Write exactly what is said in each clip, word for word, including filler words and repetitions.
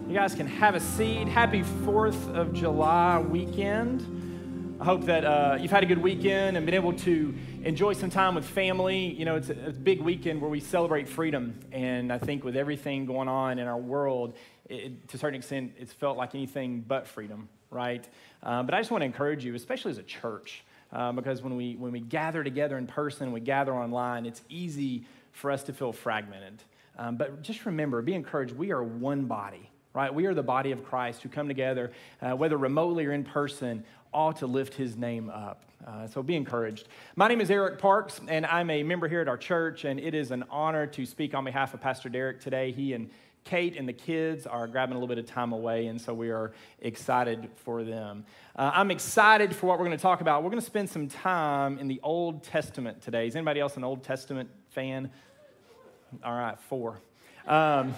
You guys can have a seat. Happy fourth of July weekend. I hope that uh, you've had a good weekend and been able to enjoy some time with family. You know, it's a, it's a big weekend where we celebrate freedom. And I think with everything going on in our world, it, to a certain extent, it's felt like anything but freedom, right? Uh, but I just want to encourage you, especially as a church, uh, because when we when we gather together in person, we gather online, it's easy for us to feel fragmented. Um, but just remember, be encouraged, we are one body, right? We are the body of Christ who come together, uh, whether remotely or in person, all to lift his name up. Uh, so be encouraged. My name is Eric Parks, and I'm a member here at our church, and it is an honor to speak on behalf of Pastor Derek today. He and Kate and the kids are grabbing a little bit of time away, and so we are excited for them. Uh, I'm excited for what we're going to talk about. We're going to spend some time in the Old Testament today. Is anybody else an Old Testament fan? All right, four. Um,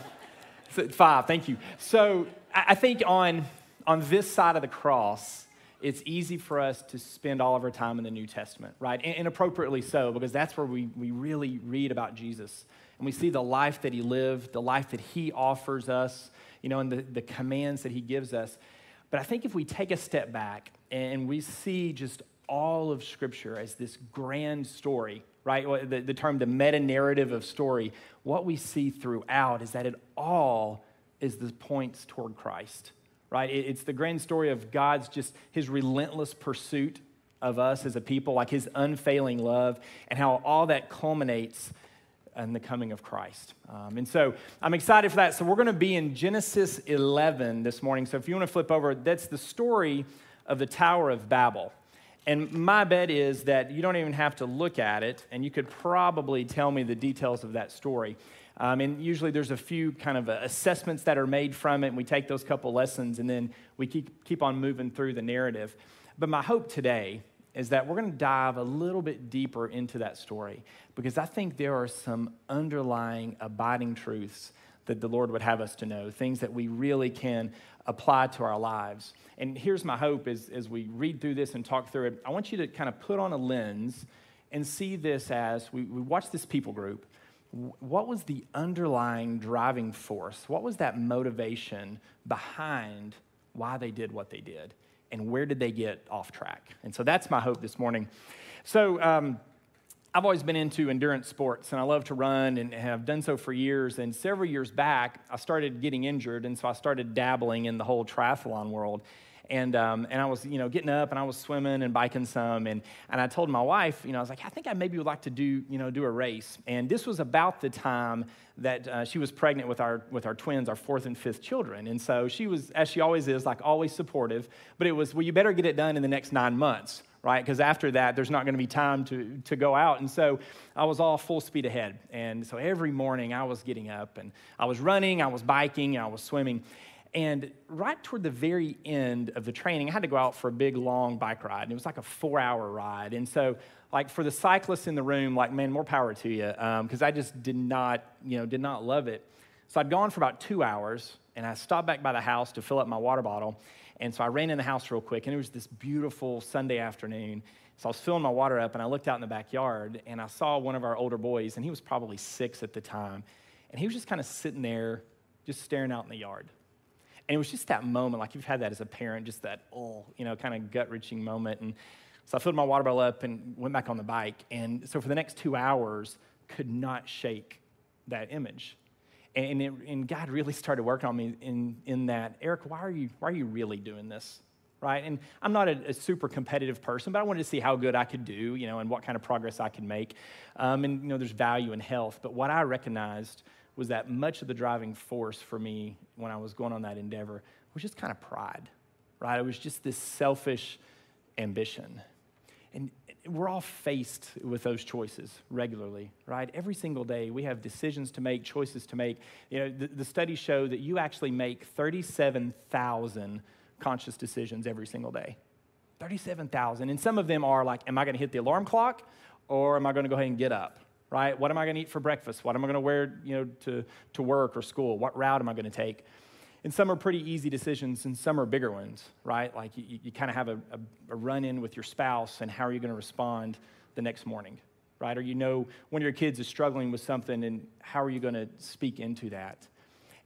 five, thank you. So I think on, on this side of the cross, it's easy for us to spend all of our time in the New Testament, right? And, and appropriately so, because that's where we, we really read about Jesus. And we see the life that he lived, the life that he offers us, you know, and the, the commands that he gives us. But I think if we take a step back and we see just all of Scripture as this grand story, right? The, the term, the meta-narrative of story, what we see throughout is that it all is the points toward Christ, right? It, it's the grand story of God's just, his relentless pursuit of us as a people, like his unfailing love, and how all that culminates in the coming of Christ. Um, and so I'm excited for that. So we're going to be in Genesis eleven this morning. So if you want to flip over, that's the story of the Tower of Babel. And my bet is that you don't even have to look at it, and you could probably tell me the details of that story. Um, and usually there's a few kind of assessments that are made from it, and we take those couple lessons, and then we keep, keep on moving through the narrative. But my hope today is that we're going to dive a little bit deeper into that story, because I think there are some underlying abiding truths that the Lord would have us to know, things that we really can apply to our lives. And here's my hope is, as we read through this and talk through it, I want you to kind of put on a lens and see this as, we, we watch this people group, what was the underlying driving force? What was that motivation behind why they did what they did? And where did they get off track? And so that's my hope this morning. So, um, I've always been into endurance sports, and I love to run and have done so for years. And several years back, I started getting injured, and so I started dabbling in the whole triathlon world. And um, and I was, you know, getting up, and I was swimming and biking some. And and I told my wife, you know, I was like, I think I maybe would like to do, you know, do a race. And this was about the time that uh, she was pregnant with our with our twins, our fourth and fifth children. And so she was, as she always is, like always supportive. But it was, well, you better get it done in the next nine months. Right, because after that, there's not going to be time to, to go out. And so I was all full speed ahead. And so every morning I was getting up, and I was running, I was biking, I was swimming. And right toward the very end of the training, I had to go out for a big, long bike ride. And it was like a four-hour ride. And so, like, for the cyclists in the room, like, man, more power to you, because um, I just did not, you know, did not love it. So I'd gone for about two hours, and I stopped back by the house to fill up my water bottle. And so I ran in the house real quick, and it was this beautiful Sunday afternoon. So I was filling my water up, and I looked out in the backyard, and I saw one of our older boys, and he was probably six at the time. And he was just kind of sitting there, just staring out in the yard. And it was just that moment, like you've had that as a parent, just that, oh, you know, kind of gut-wrenching moment. And so I filled my water bottle up and went back on the bike. And so for the next two hours, could not shake that image. And, it, and God really started working on me in, in that, Eric, why are you why are you really doing this, right? And I'm not a, a super competitive person, but I wanted to see how good I could do, you know, and what kind of progress I could make. Um, and, you know, there's value in health. But what I recognized was that much of the driving force for me when I was going on that endeavor was just kind of pride, right? It was just this selfish ambition. And we're all faced with those choices regularly, right? Every single day, we have decisions to make, choices to make. You know, the, the studies show that you actually make thirty-seven thousand conscious decisions every single day. thirty-seven thousand. And some of them are like, am I going to hit the alarm clock, or am I going to go ahead and get up, right? What am I going to eat for breakfast? What am I going to wear, you know, to, to work or school? What route am I going to take? And some are pretty easy decisions, and some are bigger ones, right? Like you, you kind of have a, a, a run-in with your spouse, and how are you going to respond the next morning, right? Or you know one of your kids is struggling with something, and how are you going to speak into that?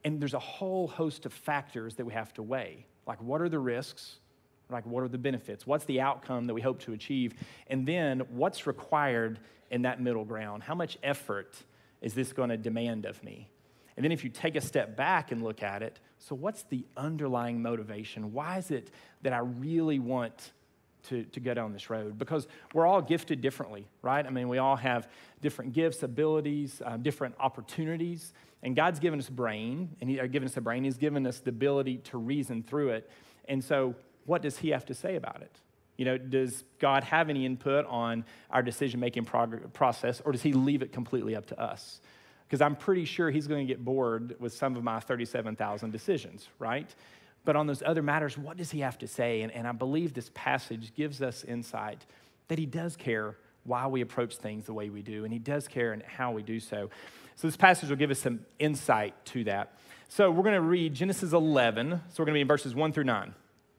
And there's a whole host of factors that we have to weigh. Like, what are the risks? Like, what are the benefits? What's the outcome that we hope to achieve? And then what's required in that middle ground? How much effort is this going to demand of me? And then if you take a step back and look at it, so what's the underlying motivation? Why is it that I really want to, to go down this road? Because we're all gifted differently, right? I mean, we all have different gifts, abilities, uh, different opportunities. And God's given us a brain, and He's given us a brain. He's given us the ability to reason through it. And so what does He have to say about it? You know, does God have any input on our decision-making prog- process, or does He leave it completely up to us? Because I'm pretty sure He's going to get bored with some of my thirty-seven thousand decisions, right? But on those other matters, what does He have to say? And, and I believe this passage gives us insight that He does care why we approach things the way we do, and He does care in how we do so. So this passage will give us some insight to that. So we're going to read Genesis eleven. So we're going to be in verses one through nine.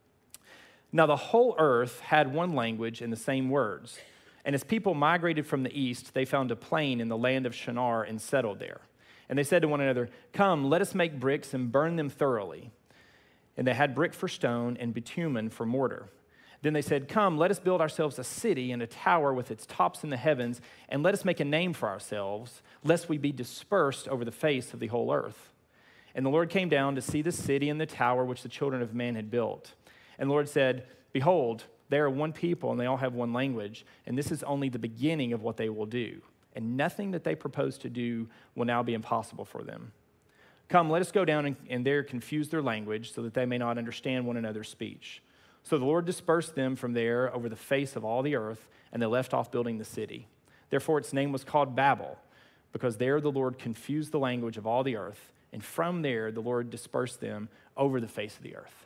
Now the whole earth had one language and the same words. And as people migrated from the east, they found a plain in the land of Shinar and settled there. And they said to one another, "Come, let us make bricks and burn them thoroughly." And they had brick for stone and bitumen for mortar. Then they said, "Come, let us build ourselves a city and a tower with its tops in the heavens, and let us make a name for ourselves, lest we be dispersed over the face of the whole earth." And the Lord came down to see the city and the tower which the children of man had built. And the Lord said, "Behold, they are one people, and they all have one language, and this is only the beginning of what they will do. And nothing that they propose to do will now be impossible for them. Come, let us go down and, and there confuse their language, so that they may not understand one another's speech." So the Lord dispersed them from there over the face of all the earth, and they left off building the city. Therefore its name was called Babel, because there the Lord confused the language of all the earth, and from there the Lord dispersed them over the face of the earth.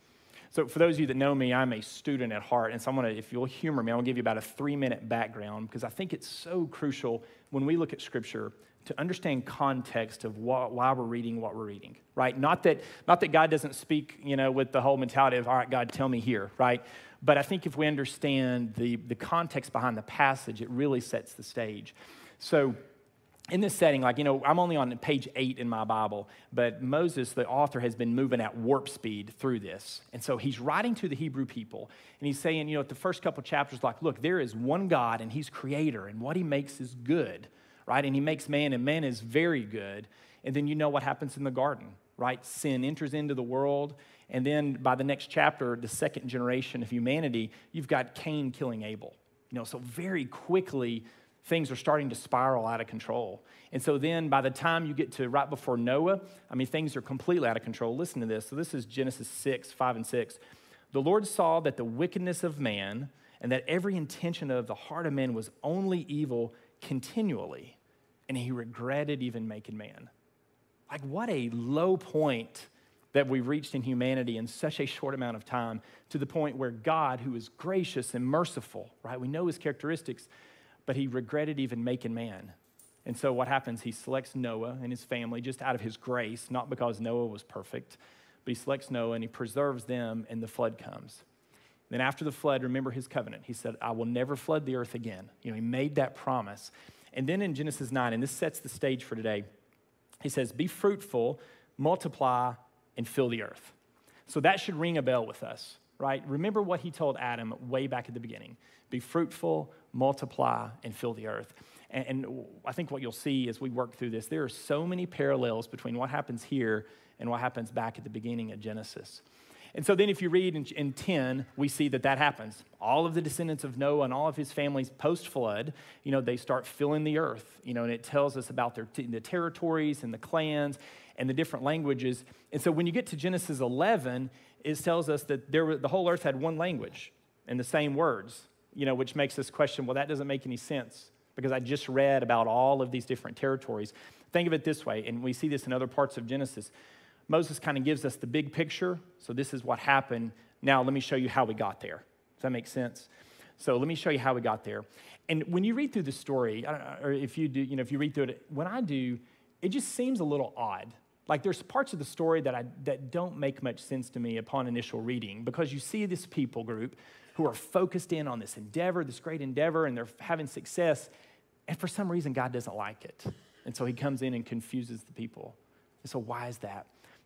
So for those of you that know me, I'm a student at heart, and so I'm gonna, if you'll humor me, I'm gonna give you about a three-minute background, because I think it's so crucial when we look at Scripture to understand context of what, why we're reading what we're reading, right? Not that, not that God doesn't speak, you know, with the whole mentality of, all right, God, tell me here, right? But I think if we understand the, the context behind the passage, it really sets the stage. So in this setting, like, you know, I'm only on page eight in my Bible, but Moses, the author, has been moving at warp speed through this. And so he's writing to the Hebrew people, and he's saying, you know, the first couple chapters, like, look, there is one God, and He's creator, and what He makes is good, right? And He makes man, and man is very good. And then you know what happens in the garden, right? Sin enters into the world, and then by the next chapter, the second generation of humanity, you've got Cain killing Abel. You know, so very quickly, things are starting to spiral out of control. And so then by the time you get to right before Noah, I mean, things are completely out of control. Listen to this. So this is Genesis six, five and six. "The Lord saw that the wickedness of man and that every intention of the heart of man was only evil continually, and He regretted even making man." Like, what a low point that we've reached in humanity in such a short amount of time, to the point where God, who is gracious and merciful, right? We know His characteristics, but He regretted even making man. And so what happens? He selects Noah and his family just out of His grace, not because Noah was perfect, but He selects Noah and He preserves them, and the flood comes. Then after the flood, remember His covenant. He said, "I will never flood the earth again." You know, He made that promise. And then in Genesis nine, and this sets the stage for today, He says, "Be fruitful, multiply, and fill the earth." So that should ring a bell with us, right? Remember what He told Adam way back at the beginning. Be fruitful, multiply, and fill the earth. And, and I think what you'll see as we work through this, there are so many parallels between what happens here and what happens back at the beginning of Genesis. And so then if you read in, in ten, we see that that happens. All of the descendants of Noah and all of his families post-flood, you know, they start filling the earth, you know, and it tells us about their t- the territories and the clans and the different languages. And so when you get to Genesis eleven, it tells us that there were, the whole earth had one language and the same words, you know, which makes us question, well, that doesn't make any sense, because I just read about all of these different territories. Think of it this way, and we see this in other parts of Genesis. Moses kind of gives us the big picture. So this is what happened. Now let me show you how we got there. Does that make sense? So let me show you how we got there. And when you read through the story, I don't know, or if you do, you know, if you read through it, when I do, it just seems a little odd. Like there's parts of the story that I that don't make much sense to me upon initial reading, because you see this people group who are focused in on this endeavor, this great endeavor, and they're having success. And for some reason, God doesn't like it. And so He comes in and confuses the people. And so why is that?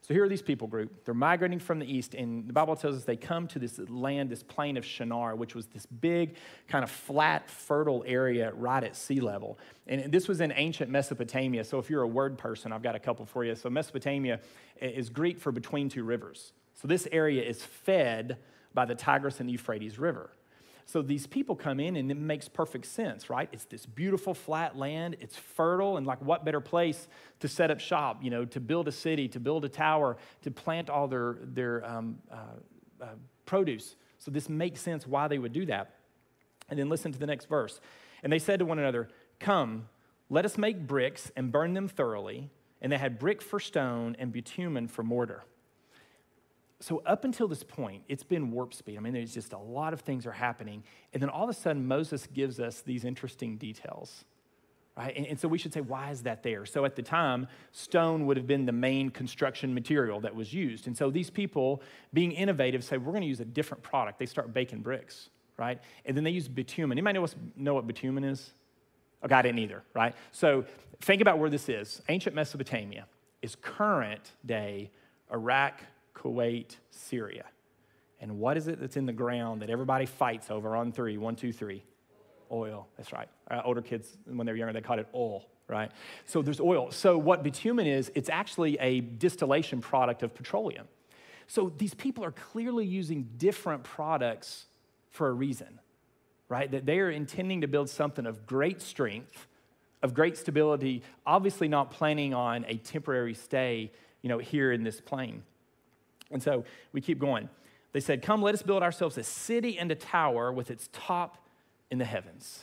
So here are these people group. They're migrating from the east, and the Bible tells us they come to this land, this plain of Shinar, which was this big, kind of flat, fertile area right at sea level. And this was in ancient Mesopotamia. So if you're a word person, I've got a couple for you. So Mesopotamia is Greek for between two rivers. So this area is fed by the Tigris and Euphrates River. So these people come in, and it makes perfect sense, right? It's this beautiful flat land. It's fertile, and like what better place to set up shop, you know, to build a city, to build a tower, to plant all their, their um, uh, uh, produce. So this makes sense why they would do that. And then listen to the next verse. And they said to one another, "Come, let us make bricks and burn them thoroughly." And they had brick for stone and bitumen for mortar. So up until this point, it's been warp speed. I mean, there's just a lot of things are happening. And then all of a sudden, Moses gives us these interesting details, right? And, and so we should say, why is that there? So at the time, stone would have been the main construction material that was used. And so these people, being innovative, say, we're going to use a different product. They start baking bricks, right? And then they use bitumen. Anybody know, what's, know what bitumen is? Okay, I didn't either, right? So think about where this is. Ancient Mesopotamia is current day Iraq, Kuwait, Syria. And what is it that's in the ground that everybody fights over on three? One, two, three. Oil. That's right. Uh, older kids, when they were younger, they called it oil, right? So there's oil. So what bitumen is, it's actually a distillation product of petroleum. So these people are clearly using different products for a reason, right? That they are intending to build something of great strength, of great stability, obviously not planning on a temporary stay, you know, here in this plain. And so we keep going. They said, "Come, let us build ourselves a city and a tower with its top in the heavens."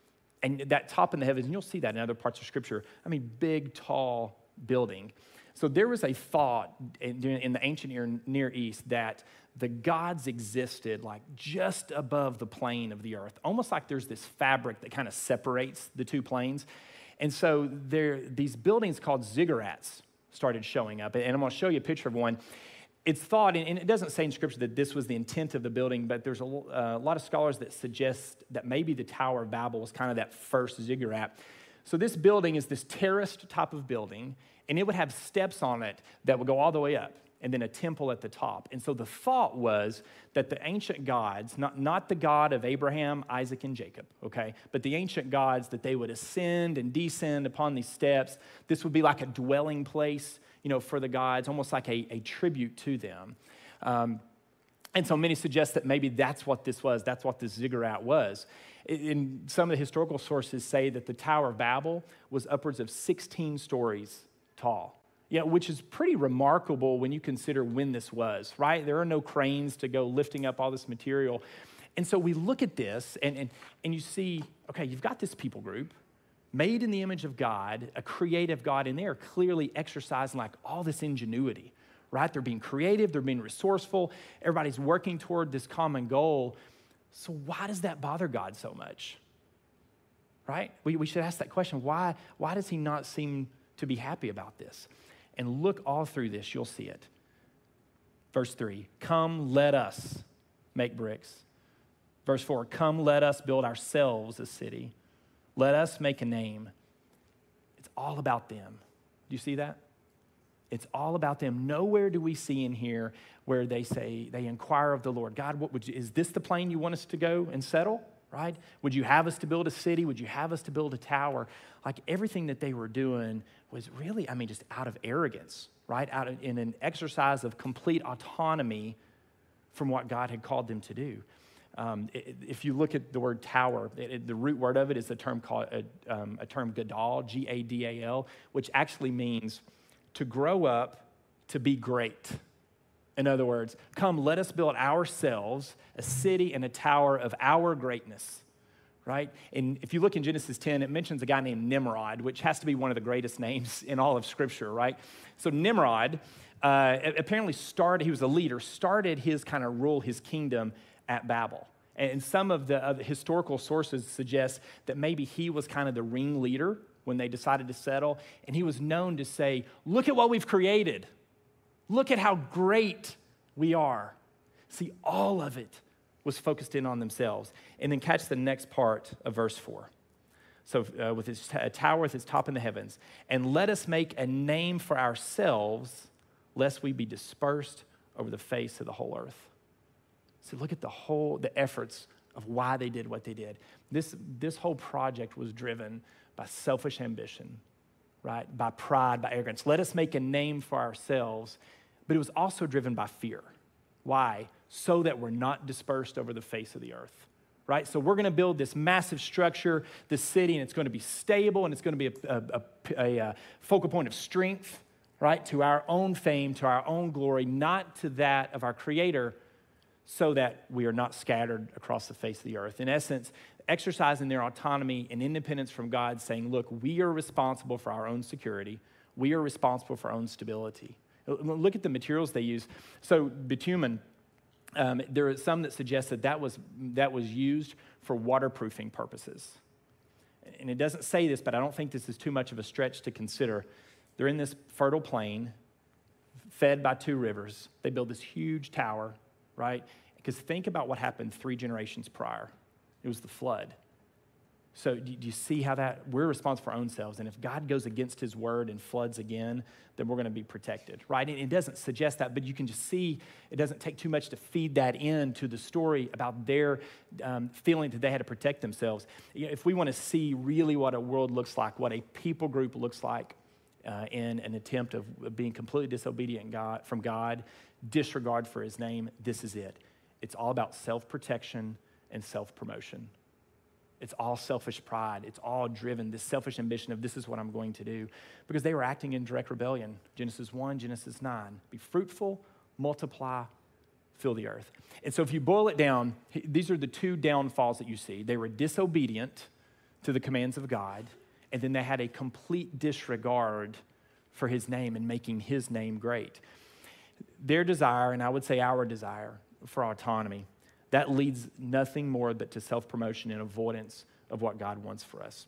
And that top in the heavens, and you'll see that in other parts of Scripture, I mean, big, tall building. So there was a thought in, in the ancient Near East that the gods existed like just above the plane of the earth, almost like there's this fabric that kind of separates the two planes. And so there, these buildings called ziggurats started showing up. And I'm going to show you a picture of one. It's thought, and it doesn't say in Scripture that this was the intent of the building, but there's a, a lot of scholars that suggest that maybe the Tower of Babel was kind of that first ziggurat. So this building is this terraced type of building, and it would have steps on it that would go all the way up, and then a temple at the top. And so the thought was that the ancient gods, not, not the God of Abraham, Isaac, and Jacob, okay, but the ancient gods, that they would ascend and descend upon these steps. This would be like a dwelling place, you know, for the gods, almost like a, a tribute to them. Um, and so many suggest that maybe that's what this was. That's what this ziggurat was. In some of the historical sources say that the Tower of Babel was upwards of sixteen stories tall. Yeah, which is pretty remarkable when you consider when this was, right? There are no cranes to go lifting up all this material. And so we look at this, and, and, and you see, okay, you've got this people group, made in the image of God, a creative God, and they are clearly exercising like all this ingenuity, right? They're being creative, they're being resourceful, everybody's working toward this common goal. So why does that bother God so much, right? We, we should ask that question. Why, why does he not seem to be happy about this? And look all through this, you'll see it. Verse three, "Come, let us make bricks." Verse four, "Come, let us build ourselves a city. Let us make a name." It's all about them. Do you see that? It's all about them. Nowhere do we see in here where they say, they inquire of the Lord, "God, what would you, is this the plane you want us to go and settle?" Right? Would you have us to build a city? Would you have us to build a tower? Like everything that they were doing was really, I mean, just out of arrogance, right? Out of, in an exercise of complete autonomy from what God had called them to do. Um, it, if you look at the word tower, it, it, the root word of it is a term called a, um, a term gadal, G A D A L, which actually means to grow up to be great. In other words, come, let us build ourselves a city and a tower of our greatness, right? And if you look in Genesis ten, it mentions a guy named Nimrod, which has to be one of the greatest names in all of Scripture, right? So Nimrod uh, apparently started, he was a leader, started his kind of rule, his kingdom at Babel. And some of the uh, historical sources suggest that maybe he was kind of the ringleader when they decided to settle, and he was known to say, "Look at what we've created. Look at how great we are." See, all of it was focused in on themselves. And then catch the next part of verse four. So uh, with its t- a tower with its top in the heavens. "And let us make a name for ourselves, lest we be dispersed over the face of the whole earth. So look at the whole, the efforts of why they did what they did. This, this whole project was driven by selfish ambition, right? By pride, by arrogance. Let us make a name for ourselves, but it was also driven by fear. Why? So that we're not dispersed over the face of the earth, right? So we're going to build this massive structure, this city, and it's going to be stable, and it's going to be a, a, a, a focal point of strength, right? To our own fame, to our own glory, not to that of our Creator, so that we are not scattered across the face of the earth. In essence, exercising their autonomy and independence from God, saying, look, we are responsible for our own security. We are responsible for our own stability. Look at the materials they use. So bitumen, um, there are some that suggest that that was, that was used for waterproofing purposes. And it doesn't say this, but I don't think this is too much of a stretch to consider. They're in this fertile plain, fed by two rivers. They build this huge tower, right? Because think about what happened three generations prior. It was the flood. So do you see how that, we're responsible for our own selves. And if God goes against his word and floods again, then we're going to be protected, right? And it doesn't suggest that, but you can just see it doesn't take too much to feed that into the story about their um, feeling that they had to protect themselves. If we want to see really what a world looks like, what a people group looks like uh, in an attempt of being completely disobedient God, from God, disregard for his name, this is it. It's all about self-protection and self-promotion. It's all selfish pride. It's all driven, this selfish ambition of this is what I'm going to do. Because they were acting in direct rebellion. Genesis one, Genesis nine. Be fruitful, multiply, fill the earth. And so if you boil it down, these are the two downfalls that you see. They were disobedient to the commands of God, and then they had a complete disregard for his name and making his name great. Their desire, and I would say our desire for autonomy, that leads nothing more but to self-promotion and avoidance of what God wants for us.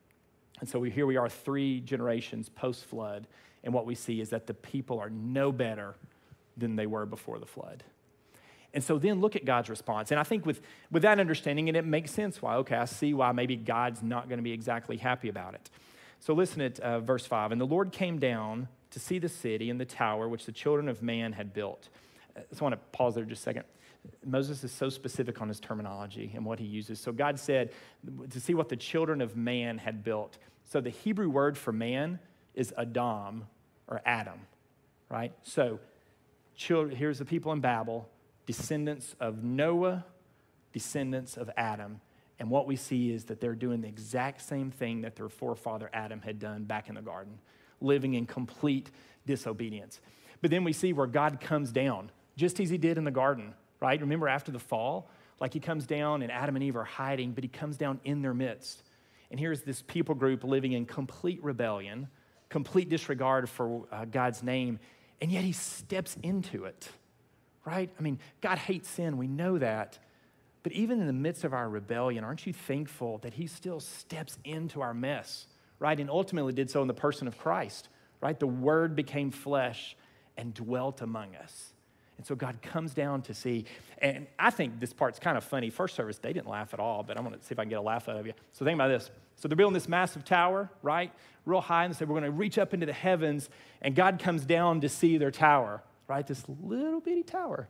And so we, here we are three generations post-flood, and what we see is that the people are no better than they were before the flood. And so then look at God's response. And I think with, with that understanding, and it makes sense why, okay, I see why maybe God's not going to be exactly happy about it. So listen at uh, verse five. And the Lord came down to see the city and the tower which the children of man had built. I just want to pause there just a second. Moses is so specific on his terminology and what he uses. So God said to see what the children of man had built. So the Hebrew word for man is Adam or Adam, right? So children, here's the people in Babel, descendants of Noah, descendants of Adam. And what we see is that they're doing the exact same thing that their forefather Adam had done back in the garden, living in complete disobedience. But then we see where God comes down, just as he did in the garden, right? Remember after the fall, like he comes down and Adam and Eve are hiding, but he comes down in their midst. And here's this people group living in complete rebellion, complete disregard for uh, God's name, and yet he steps into it, right? I mean, God hates sin, we know that. But even in the midst of our rebellion, aren't you thankful that he still steps into our mess, right? And ultimately did so in the person of Christ, right? The Word became flesh and dwelt among us. And so God comes down to see, and I think this part's kind of funny. First service, they didn't laugh at all, but I'm going to see if I can get a laugh out of you. So think about this. So they're building this massive tower, right? Real high, and they say, we're going to reach up into the heavens, and God comes down to see their tower, right? This little bitty tower.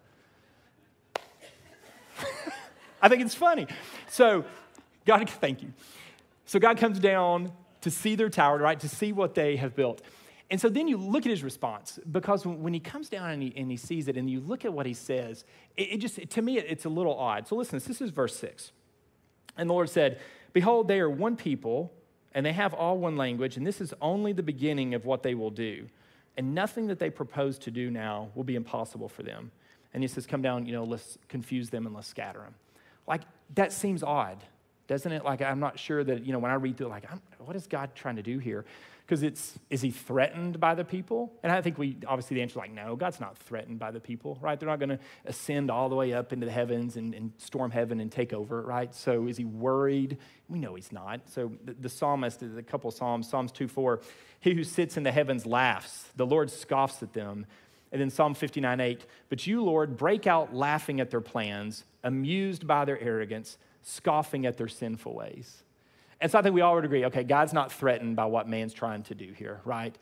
I think it's funny. So God, thank you. So God comes down to see their tower, right? To see what they have built. And so then you look at his response, because when he comes down and he, and he sees it and you look at what he says, it, it just, to me, it's a little odd. So listen, this is verse six. And the Lord said, behold, they are one people and they have all one language, and this is only the beginning of what they will do. And nothing that they propose to do now will be impossible for them. And he says, come down, you know, let's confuse them and let's scatter them. Like, that seems odd, doesn't it? Like, I'm not sure that, you know, when I read through it, like, I'm, what is God trying to do here? Because it's, is he threatened by the people? And I think we, obviously the answer is like, no, God's not threatened by the people, right? They're not going to ascend all the way up into the heavens and, and storm heaven and take over, right? So is he worried? We know he's not. So the, the psalmist, a couple of psalms, Psalms two four, he who sits in the heavens laughs. The Lord scoffs at them. And then Psalm fifty-nine eight, but you, Lord, break out laughing at their plans, amused by their arrogance, scoffing at their sinful ways. And so I think we all would agree, okay, God's not threatened by what man's trying to do here, right?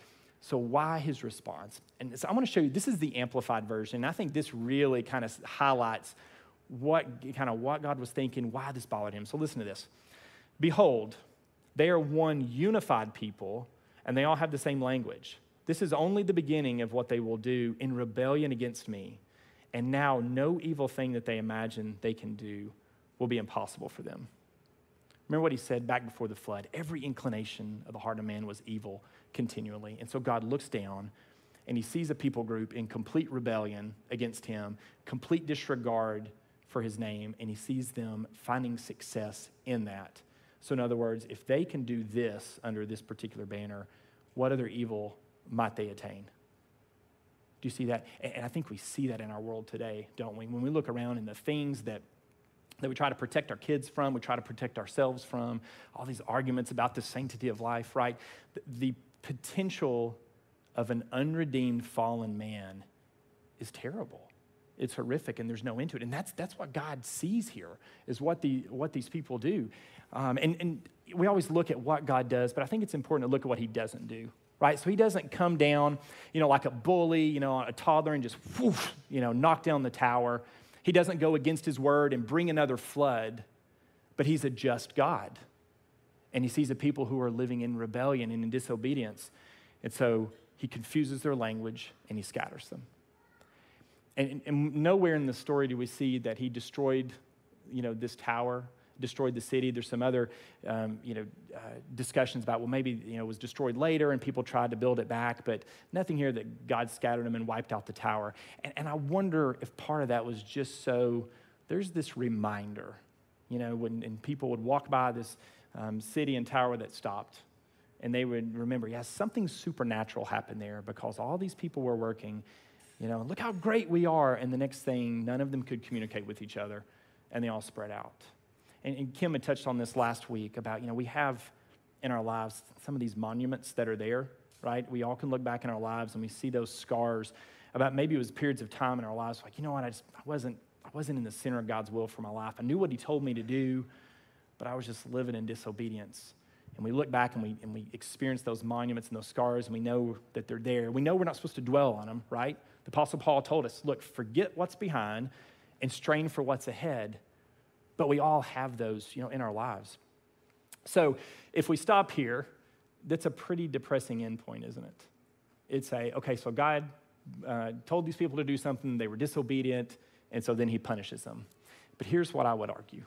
So why his response? And so I want to show you, this is the amplified version. I think this really kind of highlights what kind of what God was thinking, why this bothered him. So listen to this. Behold, they are one unified people, and they all have the same language. This is only the beginning of what they will do in rebellion against me. And now no evil thing that they imagine they can do will be impossible for them. Remember what he said back before the flood. Every inclination of the heart of man was evil continually. And so God looks down and he sees a people group in complete rebellion against him, complete disregard for his name, and he sees them finding success in that. So in other words, if they can do this under this particular banner, what other evil might they attain? Do you see that? And I think we see that in our world today, don't we? When we look around and the things that that we try to protect our kids from, we try to protect ourselves from, all these arguments about the sanctity of life, right? The, the potential of an unredeemed fallen man is terrible. It's horrific, and there's no end to it. And that's that's what God sees here, is what the what these people do. Um, and, and we always look at what God does, but I think it's important to look at what he doesn't do, right? So he doesn't come down, you know, like a bully, you know, a toddler and just, whoosh, you know, knock down the tower. He doesn't go against his word and bring another flood, but he's a just God. And he sees a people who are living in rebellion and in disobedience. And so he confuses their language and he scatters them. And, and nowhere in the story do we see that he destroyed, you know, this tower, destroyed the city. There's some other, um, you know, uh, discussions about, well, maybe, you know, it was destroyed later and people tried to build it back, but nothing here that God scattered them and wiped out the tower. And, and I wonder if part of that was just so, there's this reminder, you know, when and people would walk by this um, city and tower that stopped, and they would remember, yes, something supernatural happened there because all these people were working, you know, look how great we are. And the next thing, none of them could communicate with each other, and they all spread out. And, and Kim had touched on this last week about, you know, we have in our lives some of these monuments that are there, right? We all can look back in our lives and we see those scars about maybe it was periods of time in our lives like, you know what, I just I wasn't I wasn't in the center of God's will for my life. I knew what he told me to do, but I was just living in disobedience. And we look back and we and we experience those monuments and those scars, and we know that they're there. We know we're not supposed to dwell on them, right? The Apostle Paul told us, look, forget what's behind and strain for what's ahead. But we all have those, you know, in our lives. So if we stop here, that's a pretty depressing endpoint, isn't it? It's a, okay, so God uh, told these people to do something, they were disobedient, and so then he punishes them. But here's what I would argue.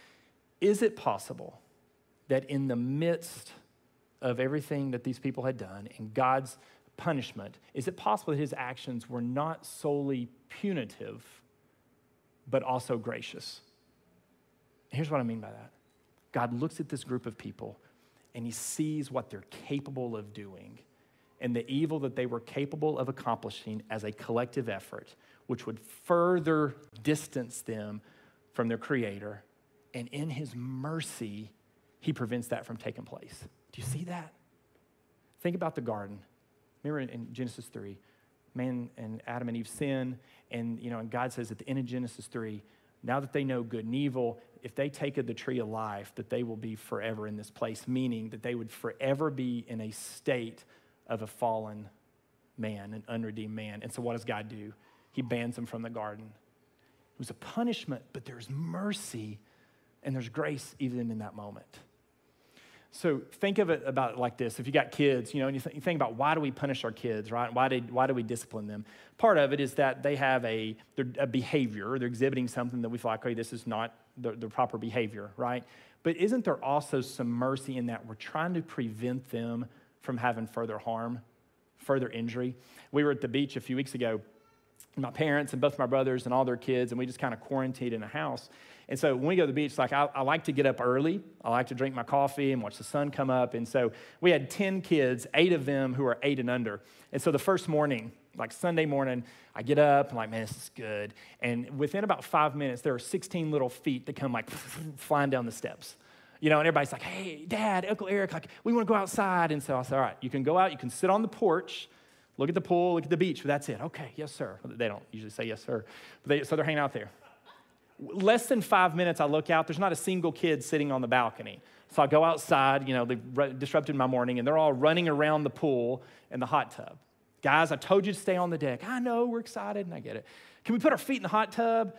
Is it possible that in the midst of everything that these people had done and God's punishment, is it possible that his actions were not solely punitive, but also gracious? Here's what I mean by that. God looks at this group of people and he sees what they're capable of doing and the evil that they were capable of accomplishing as a collective effort, which would further distance them from their Creator. And in his mercy, he prevents that from taking place. Do you see that? Think about the garden. Remember in Genesis three, man and Adam and Eve sin, and you know, and God says at the end of Genesis three, now that they know good and evil, if they take of the tree of life, that they will be forever in this place, meaning that they would forever be in a state of a fallen man, an unredeemed man. And so what does God do? He bans them from the garden. It was a punishment, but there's mercy and there's grace even in that moment. So think of it about it like this. If you got kids, you know, and you, th- you think about why do we punish our kids, right? Why did why do we discipline them? Part of it is that they have a, a behavior, they're exhibiting something that we feel like, okay, this is not the, the proper behavior, right? But isn't there also some mercy in that we're trying to prevent them from having further harm, further injury? We were at the beach a few weeks ago, my parents and both my brothers and all their kids, and we just kind of quarantined in a house. And so when we go to the beach, like I, I like to get up early. I like to drink my coffee and watch the sun come up. And so we had ten kids, eight of them who are eight and under. And so the first morning, like Sunday morning, I get up, I'm like, man, this is good. And within about five minutes, there are sixteen little feet that come like flying down the steps. You know, and everybody's like, hey, Dad, Uncle Eric, like, we want to go outside. And so I said, all right, you can go out, you can sit on the porch, look at the pool, look at the beach, but that's it. Okay, yes, sir. They don't usually say yes, sir. But they, so they're hanging out there. less than five minutes, I look out, there's not a single kid sitting on the balcony. So I go outside, you know, they've disrupted my morning, and they're all running around the pool and the hot tub. Guys, I told you to stay on the deck. I know, we're excited, and I get it. Can we put our feet in the hot tub?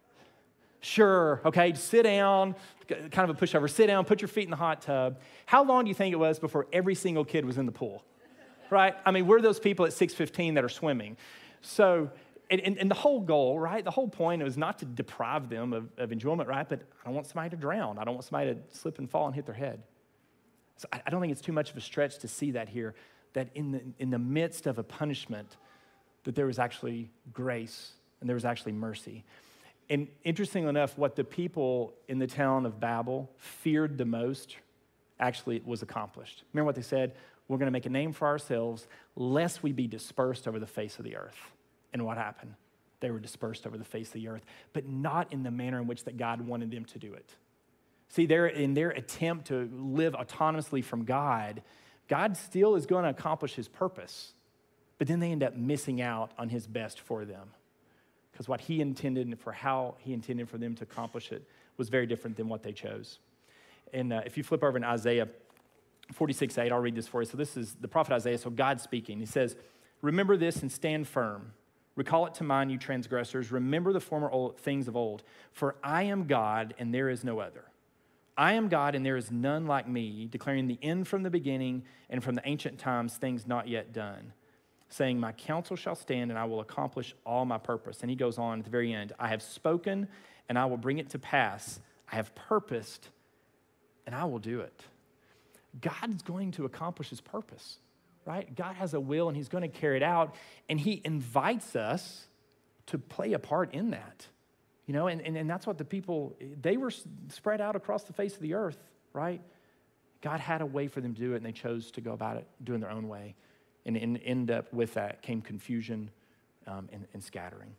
Sure, okay, sit down, kind of a pushover. Sit down, put your feet in the hot tub. How long do you think it was before every single kid was in the pool? Right? I mean, we're those people at six fifteen that are swimming. So, and, and, and the whole goal, right, the whole point was not to deprive them of, of enjoyment, right? But I don't want somebody to drown. I don't want somebody to slip and fall and hit their head. So I, I don't think it's too much of a stretch to see that here, that in the, in the midst of a punishment, that there was actually grace and there was actually mercy. And interestingly enough, what the people in the town of Babel feared the most actually was accomplished. Remember what they said? We're going to make a name for ourselves lest we be dispersed over the face of the earth. And what happened? They were dispersed over the face of the earth, but not in the manner in which that God wanted them to do it. See, they're, in their attempt to live autonomously from God, God still is going to accomplish his purpose, but then they end up missing out on his best for them. Because what he intended and for how he intended for them to accomplish it was very different than what they chose. And uh, if you flip over in Isaiah forty-six eight, I'll read this for you. So this is the prophet Isaiah, so God speaking. He says, remember this and stand firm. Recall it to mind, you transgressors. Remember the former old things of old. For I am God and there is no other. I am God and there is none like me, declaring the end from the beginning and from the ancient times things not yet done, saying, my counsel shall stand and I will accomplish all my purpose. And he goes on at the very end, I have spoken and I will bring it to pass. I have purposed and I will do it. God is going to accomplish his purpose, right? God has a will and he's going to carry it out. And he invites us to play a part in that, you know, and, and, and that's what the people, they were spread out across the face of the earth, right? God had a way for them to do it and they chose to go about it doing their own way. And, and end up with that came confusion um, and, and scattering.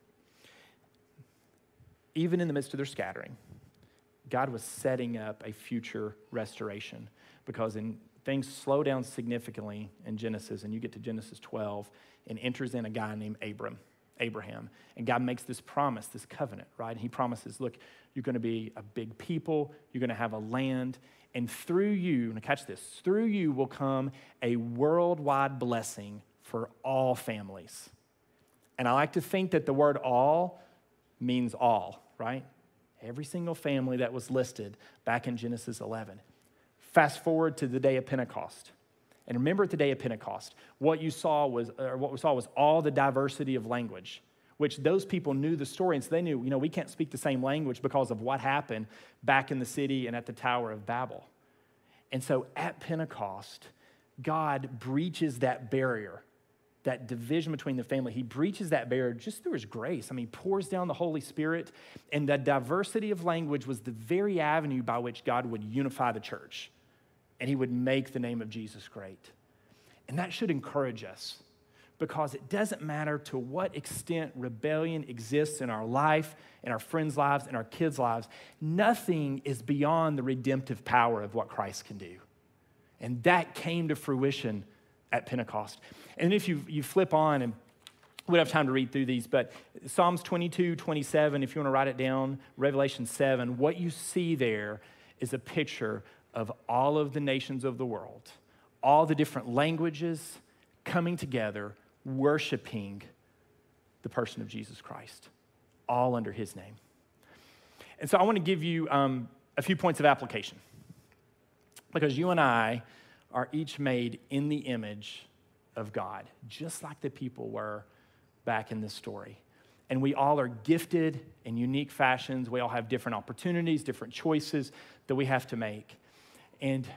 Even in the midst of their scattering, God was setting up a future restoration, because in, things slow down significantly in Genesis, and you get to Genesis twelve, and enters in a guy named Abram, Abraham. And God makes this promise, this covenant, right? And he promises, look, you're going to be a big people, you're going to have a land, and through you, and catch this, through you will come a worldwide blessing for all families. And I like to think that the word all means all, right? Every single family that was listed back in Genesis eleven. Fast forward to the day of Pentecost. And remember at the day of Pentecost, what you saw was, or what we saw was all the diversity of language, which those people knew the story, and so they knew, you know, we can't speak the same language because of what happened back in the city and at the Tower of Babel. And so at Pentecost, God breaches that barrier, that division between the family. He breaches that barrier just through his grace. I mean, he pours down the Holy Spirit, and the diversity of language was the very avenue by which God would unify the church, and he would make the name of Jesus great. And that should encourage us, because it doesn't matter to what extent rebellion exists in our life, in our friends' lives, in our kids' lives, nothing is beyond the redemptive power of what Christ can do. And that came to fruition at Pentecost. And if you, you flip on, and we don't have time to read through these, but Psalms twenty-two, twenty-seven, if you want to write it down, Revelation seven, what you see there is a picture of all of the nations of the world, all the different languages coming together, worshiping the person of Jesus Christ, all under his name. And so I want to give you um, a few points of application, because you and I are each made in the image of God, just like the people were back in this story. And we all are gifted in unique fashions. We all have different opportunities, different choices that we have to make. And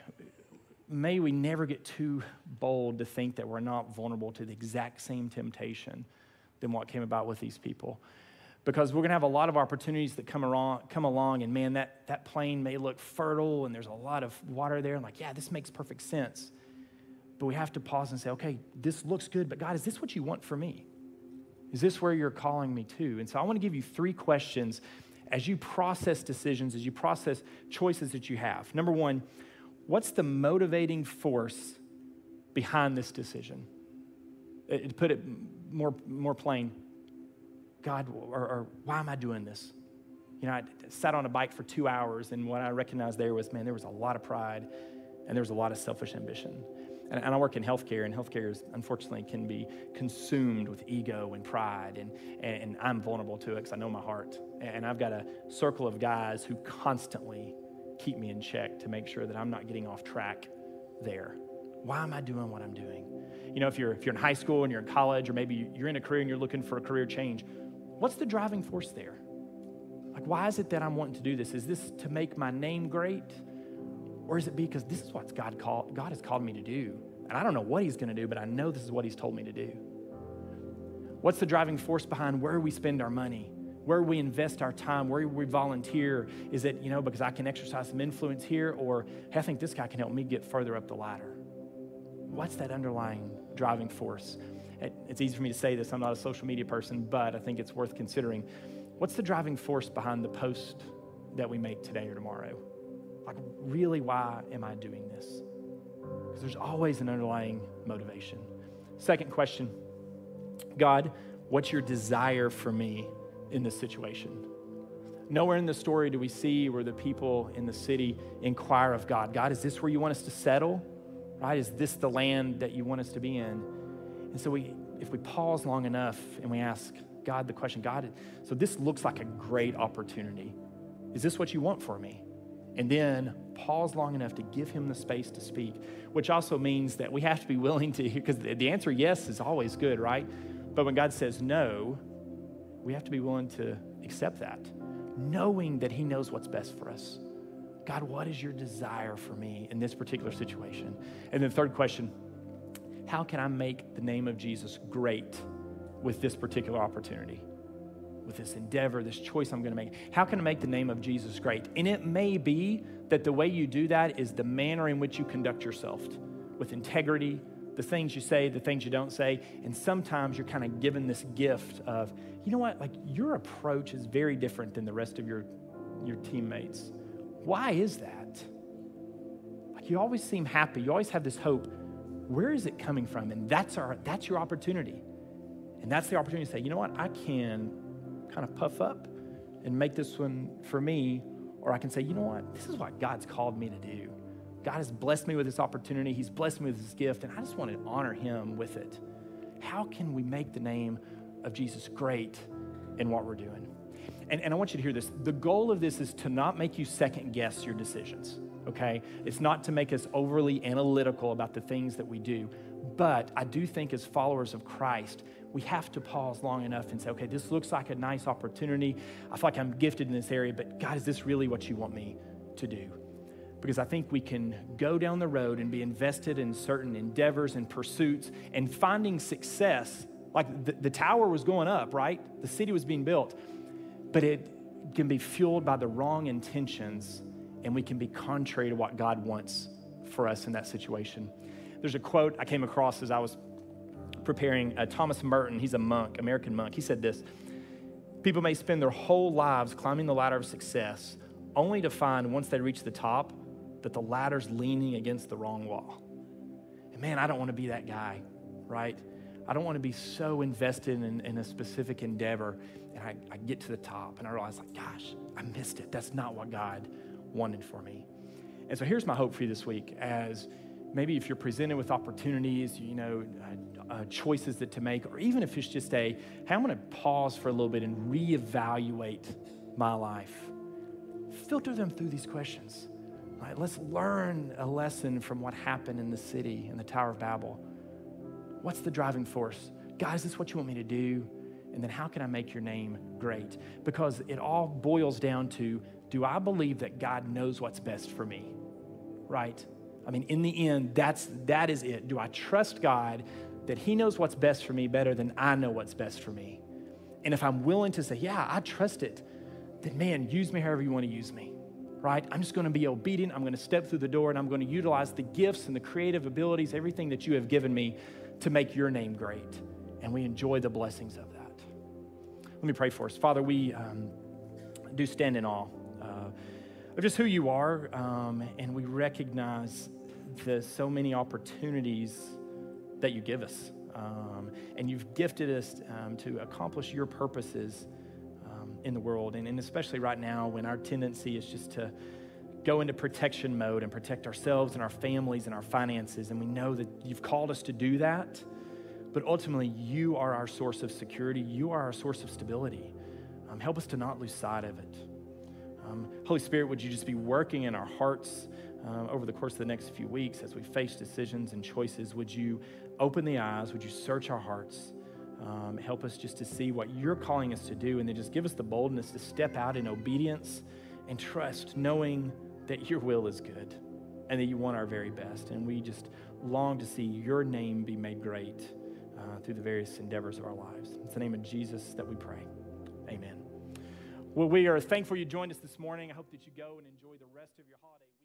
may we never get too bold to think that we're not vulnerable to the exact same temptation than what came about with these people. Because we're going to have a lot of opportunities that come along, come along and man, that, that plain may look fertile and there's a lot of water there. And like, yeah, this makes perfect sense. But we have to pause and say, okay, this looks good, but God, is this what you want for me? Is this where you're calling me to? And so I want to give you three questions as you process decisions, as you process choices that you have. Number one, what's the motivating force behind this decision? To put it more, more plain, God, or, or why am I doing this? You know, I sat on a bike for two hours, and what I recognized there was, man, there was a lot of pride, and there was a lot of selfish ambition. And, and I work in healthcare, and healthcare is, unfortunately, can be consumed with ego and pride, and, and I'm vulnerable to it because I know my heart. And I've got a circle of guys who constantly keep me in check to make sure that I'm not getting off track there. Why am I doing what I'm doing? You know, if you're if you're in high school and you're in college, or maybe you're in a career and you're looking for a career change, what's the driving force there? Like, why is it that I'm wanting to do this? Is this to make my name great? Or is it because this is what God called, God has called me to do? And I don't know what he's going to do, but I know this is what he's told me to do. What's the driving force behind where we spend our money, where we invest our time, where we volunteer? Is it, you know, because I can exercise some influence here, or hey, I think this guy can help me get further up the ladder? What's that underlying driving force? It, it's easy for me to say this. I'm not a social media person, but I think it's worth considering. What's the driving force behind the post that we make today or tomorrow? Like, really, why am I doing this? Because there's always an underlying motivation. Second question, God, what's your desire for me in this situation? Nowhere in the story do we see where the people in the city inquire of God, God, is this where you want us to settle? Right? Is this the land that you want us to be in? And so we, if we pause long enough and we ask God the question, God, so this looks like a great opportunity. Is this what you want for me? And then pause long enough to give him the space to speak, which also means that we have to be willing to hear, because the answer yes is always good, right? But when God says no, we have to be willing to accept that, knowing that he knows what's best for us. God, what is your desire for me in this particular situation? And then third question, how can I make the name of Jesus great with this particular opportunity? With this endeavor, this choice I'm going to make? How can I make the name of Jesus great? And it may be that the way you do that is the manner in which you conduct yourself, with integrity, the things you say, the things you don't say. And sometimes you're kind of given this gift of, you know what, like your approach is very different than the rest of your, your teammates. Why is that? Like, you always seem happy. You always have this hope. Where is it coming from? And that's our that's your opportunity. And that's the opportunity to say, you know what, I can kind of puff up and make this one for me, or I can say, you know what, this is what God's called me to do. God has blessed me with this opportunity. He's blessed me with this gift, and I just want to honor him with it. How can we make the name of Jesus great in what we're doing? And, and I want you to hear this. The goal of this is to not make you second guess your decisions, okay? It's not to make us overly analytical about the things that we do. But I do think as followers of Christ, we have to pause long enough and say, okay, this looks like a nice opportunity. I feel like I'm gifted in this area, but God, is this really what you want me to do? Because I think we can go down the road and be invested in certain endeavors and pursuits and finding success. Like the, the tower was going up, right? The city was being built, but it can be fueled by the wrong intentions, and we can be contrary to what God wants for us in that situation. There's a quote I came across as I was preparing. uh, Thomas Merton, he's a monk, American monk. He said this: people may spend their whole lives climbing the ladder of success only to find once they reach the top that the ladder's leaning against the wrong wall. And man, I don't want to be that guy, right? I don't want to be so invested in, in a specific endeavor, and I, I get to the top and I realize, like, gosh, I missed it. That's not what God wanted for me. And so here's my hope for you this week, as maybe if you're presented with opportunities, you know, uh, uh, choices that to make, or even if it's just a, hey, I'm going to pause for a little bit and reevaluate my life. Filter them through these questions. Right? Let's learn a lesson from what happened in the city, in the Tower of Babel. What's the driving force? God, is this what you want me to do? And then how can I make your name great? Because it all boils down to, do I believe that God knows what's best for me? Right? I mean, in the end, that's, that is it. Do I trust God that he knows what's best for me better than I know what's best for me? And if I'm willing to say, yeah, I trust it, then man, use me however you want to use me, right? I'm just going to be obedient. I'm going to step through the door, and I'm going to utilize the gifts and the creative abilities, everything that you have given me to make your name great. And we enjoy the blessings of that. Let me pray for us. Father, we um, do stand in awe uh, of just who you are, um, and we recognize the so many opportunities that you give us. Um, and you've gifted us um, to accomplish your purposes um, in the world, and, and especially right now when our tendency is just to go into protection mode and protect ourselves and our families and our finances. And we know that you've called us to do that, but ultimately you are our source of security. You are our source of stability. Um, help us to not lose sight of it. Um, Holy Spirit, would you just be working in our hearts um, over the course of the next few weeks as we face decisions and choices? Would you open the eyes? Would you search our hearts? Um, help us just to see what you're calling us to do, and then just give us the boldness to step out in obedience and trust, knowing that your will is good and that you want our very best. And we just long to see your name be made great uh, through the various endeavors of our lives. It's the name of Jesus that we pray. Amen. Well, we are thankful you joined us this morning. I hope that you go and enjoy the rest of your holiday.